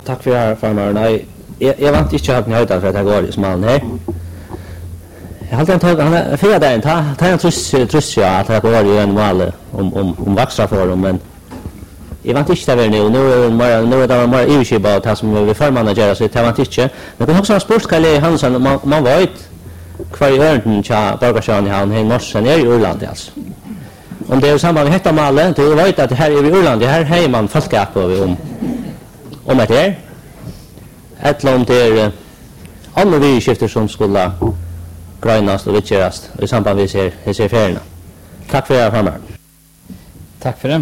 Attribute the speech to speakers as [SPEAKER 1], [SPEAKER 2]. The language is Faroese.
[SPEAKER 1] Tack för det, farmar. Nej, jag vant inte att ni höjda för att jag går i smalen här. Jag hade en tag, han är fyra dagen, ta en trus ja, att jag går i en mål om vaxra för dem, men jag vant inte det nu. Nu är det mer urskipa och det som vi förmannar göra, så jag vant inte. Men jag kan också ha sportskalle i Hansen, man vet kvar i öronen till Borgarsjön i Havn, här i Morsen, är i Urland alltså. Om det är samband med hetta malen, då vet att det här är i Urland, här har man folkap om det är. Ett om det är andra vidskifter som skulle grönas och vittgerast i samband med ser färgerna. Tack för det, farmar.
[SPEAKER 2] Tack för det.